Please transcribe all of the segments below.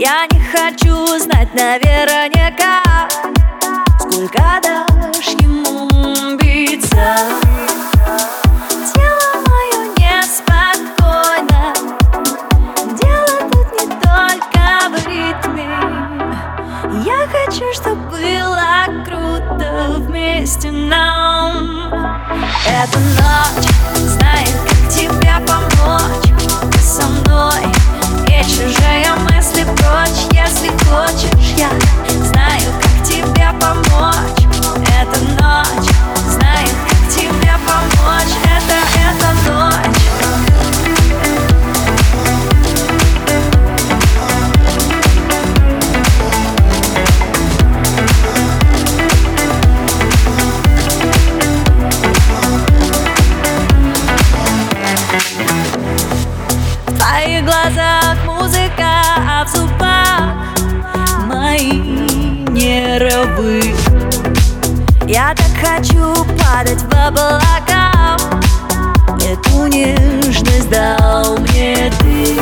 Я не хочу знать наверняка, сколько дашь ему биться. Тело мое неспокойно, дело тут не только в ритме. Я хочу, чтоб было круто вместе нам. Эта ночь знает, как тебе помочь. Ты со мной и чужие мысли прочь. Если хочешь, я знаю, как тебе помочь. Эта ночь знает, как тебе помочь. Эта ночь. В твоих глазах музыка, а в зубах мои нервы. Я так хочу падать в облака. Эту нежность дал мне ты.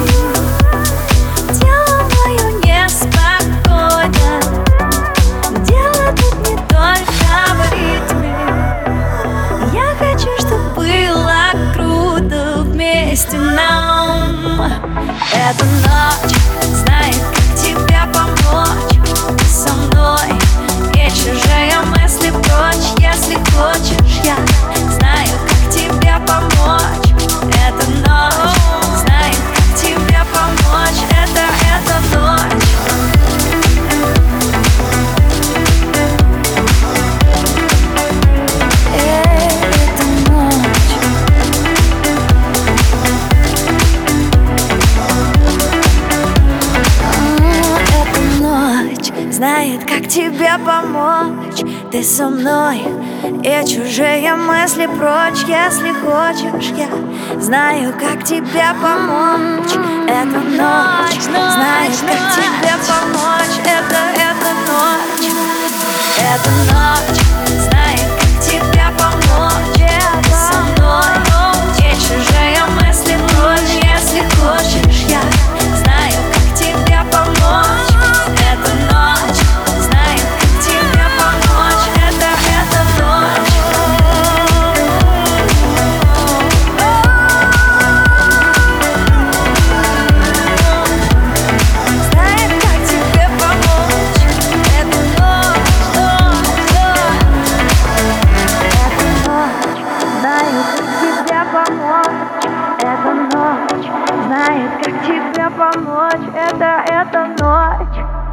Тело мое неспокойно, дело тут не только в ритме. Я хочу, чтоб было круто вместе нам. Эта ночь знает, как тебе помочь. Ты со мной и чужие мысли прочь. Если хочешь, я знаю, как тебе помочь. Эта ночь знает, как тебе помочь. Эта ночь. Знает, как тебе помочь. Ты со мной и чужие мысли прочь. Если хочешь, я знаю, как тебе помочь. Эта ночь знает, как тебе помочь. Эта ночь. Эта ночь знает, как тебе помочь. Ты со мной и чужие мысли прочь. Если хочешь, я знаю, как тебе помочь. Эта ночь знает, как тебе помочь. Эта ночь. Знает, как тебе помочь. Эта ночь. Эта ночь знает, как тебе помочь. Эта ночь знает, как тебе помочь. Это ночь.